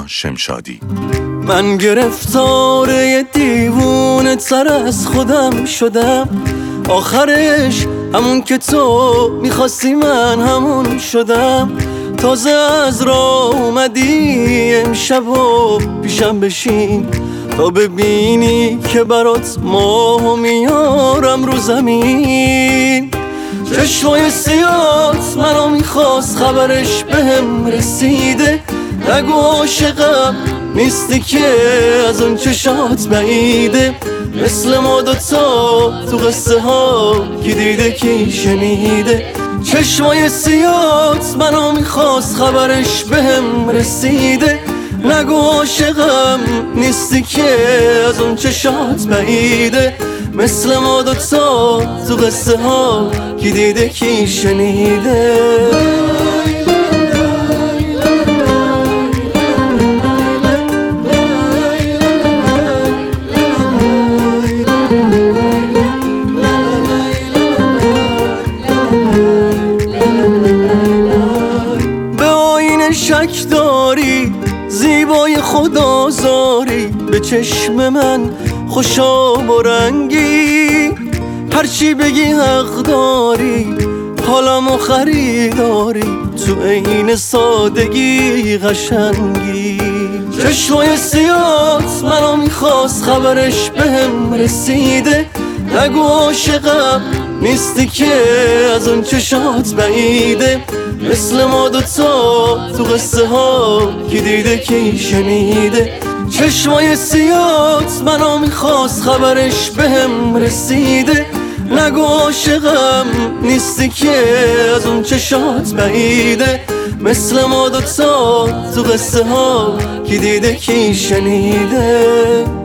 شمشادی. من گرفتار یه دیوونه تر از خودم شدم، آخرش همون که تو میخواستی من همون شدم. تازه از راه اومدی امشب و پیشم بشین تا ببینی که برات ماهو میارم رو زمین. چشمای سیات منو میخواست، خبرش بهم رسیده. نگو عاشقم نیستی که از اون چشات بعیده. مثل ما دوتا تو قصه ها کی دیده کی شنیده. چشمای سیات منو میخواست، خبرش بهم رسیده. نگو عاشقم نیستی که از اون چشات بعیده. مثل ما دوتا تو قصه ها کی دیده کی شنیده. به آینه شک داری، زیبای خدازاری، به چشم من خوشاب و رنگی. هرچی بگی حق داری، حالمو خریداری، تو عین سادگی قشنگی. چشمای سیات منو میخواست، خبرش بهم رسیده. نگو عاشقم نیستی که از اون چشات بعیده. مثل ما دوتا تو قصه ها کی دیده کی شنیده. چشمای سیات منو میخواست، خبرش بهم رسیده. نگو عاشقم نیستی که از اون چشات بعیده. مثل ما دوتا تو قصه ها کی دیده کی شنیده.